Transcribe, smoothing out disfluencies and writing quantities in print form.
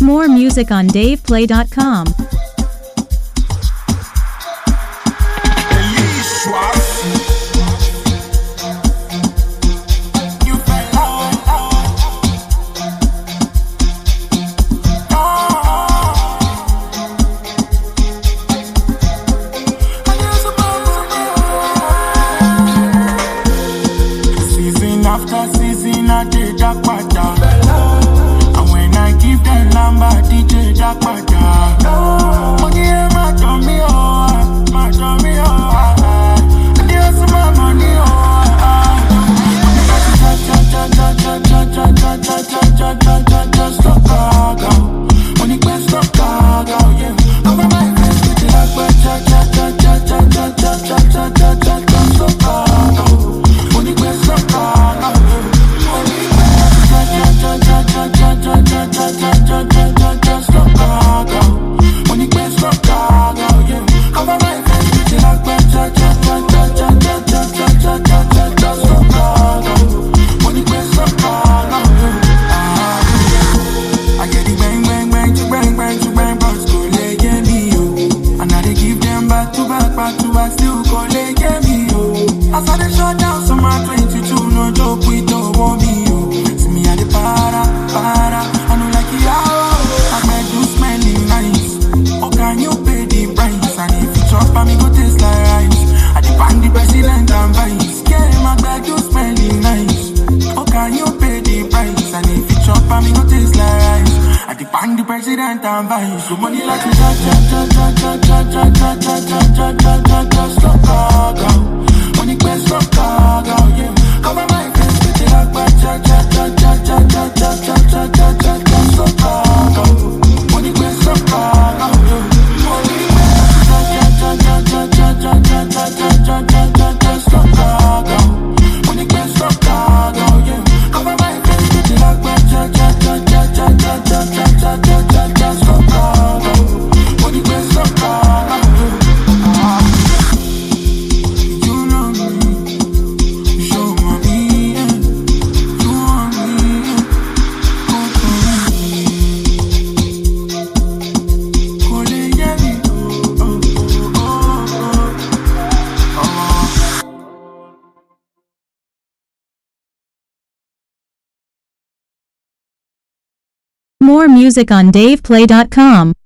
More music on DavePlay.com. After season, I did jackpata. And when I give them number, DJ jackpata. Money, my tummy, my tummy, and there's my money, Money, best of cargo, yeah. Over my face, with the money, best of cargo. Still go lay get me, as I dey shut down some my 22, no joke, we don't want me, see me at the para, I know like it I bet you smelling nice, oh can you pay the price, and if you chop me go taste like rice, I depend the president and vice, yeah, my bet you smelling nice, oh can you pay the price, and if you chop me go taste like rice, I depend the president and vice, so money like you money best of cargo, yeah. Cover my face with the money best of cargo, money best of cargo, yeah. Cover my face with the money best of cargo. More music on DavePlay.com.